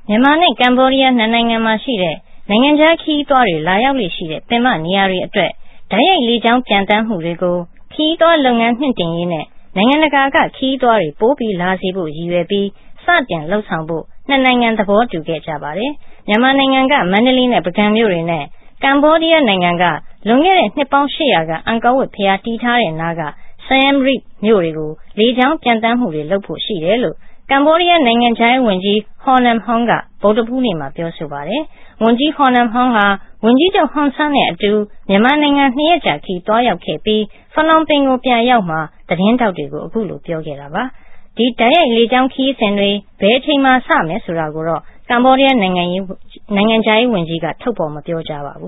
မြန်မာနဲ့ကမ္ဘောဒီးယားနှစ်နိုင်ငံမှာရှိတဲ့နိုင်ငံခြားခရီးသွားတွေလာရောက်လေ့ရှိတဲ့ပင်မနေရာတွေအတွက်တိုက်ရိုက်လေကြောင်းပျံသန်းမှုတွေကိုခရီးသွားလုပ်ငန်းမြင့်တင်ရေးနဲ့နိုင်ငံတကာကခရီးသွားတွေပိုပြီးလာစေဖို့ရည်ရွယ်ပြီးစတင်လှုပ်ဆောင်ဖို့နှစ်နိုင်ငံသဘောတူခဲ့ကြပါတယ်။မြန်မာနိုင်ငံကမန္တလေးနဲ့ပုဂံမြို့တွေနဲ့ကမ္ဘောဒီးယားနိုင်ငံကလွန်ခဲ့တဲ့နှစ်ပေါင်း800ကအန်ကာဝပ်ဘုရားတည်ထားတဲ့နားက Siem Reap မြို့တွေကိုလေကြောင်းပျံသန်းမှုတွေလုပ်ဖို့ရှိတယ်လို့ကမ္ဘောဒီးယားနိုင်ငံခြားရေးဝန်ကြီး Hornam Hong ကဗုဒ္ဓဟူးနေ့မှာပြောဆိုပါတယ်။ဝန်ကြီး Hornam Hong ဟာဝန်ကြီးချုပ်ဟွန်ဆန်းနဲ့အတူမြန်မာနိုင်ငံ2ရက်ကြာခရီးသွားရောက်ခဲ့ပြီးဖနွန်ပင်ကိုပြန်ရောက်မှသတင်းထောက်တွေကိုအခုလိုပြောခဲ့တာပါ။ဒီတိုက်ရိုက်လေကြောင်းခရီးစဉ်တွေဘယ်အချိန်မှစမယ်ဆိုတာကိုတော့ကမ္ဘောဒီးယားနိုင်ငံခြားရေးဝန်ကြီးကထုတ်ဖော်မပြောကြားပါဘူ